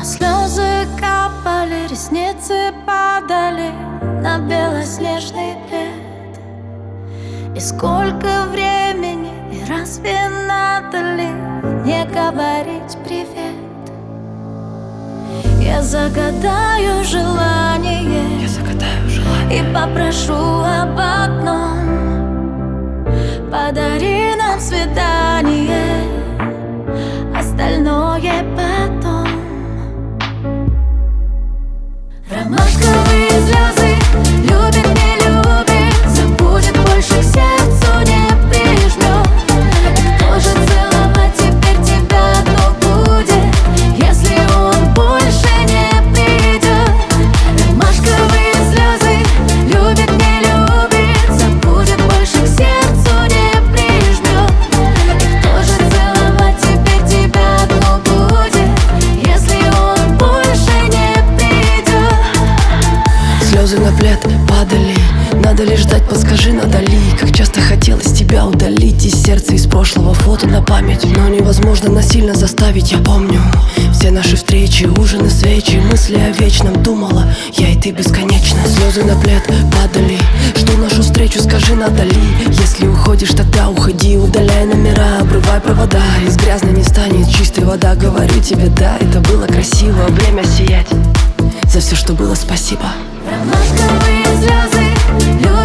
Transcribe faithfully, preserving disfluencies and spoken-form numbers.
Слезы капали, ресницы падали на белоснежный плед. И сколько времени, и разве надо ли не говорить привет? Я загадаю желание, Я загадаю желание и попрошу об одном: подари нам свидание, остальное потом. Ромашковые слезы, любит, не любит, забудет, больше к сердцу не прижмет. Кто же целовать теперь тебя, кто будет, если он больше не придет? Ромашковые слезы, любит, не любит, забудет, больше к сердцу не прижмет. Кто же целовать теперь тебя, кто будет, если он больше не придет? Слезы на плед падали, надо ли ждать, подскажи, надо ли? Как часто хотелось тебя удалить из сердца, из прошлого фото на память. Но невозможно насильно заставить, я помню все наши встречи, ужины, свечи, мысли о вечном. Думала, я и ты бесконечно. Слезы на плед падали, что нашу встречу, скажи, надо ли? Если уходишь, тогда уходи, удаляй номера, обрывай провода. Из грязной не станет чистой вода, говорю тебе, да, это было красиво. Время сиять, за все, что было, спасибо. Ромашковые слезы,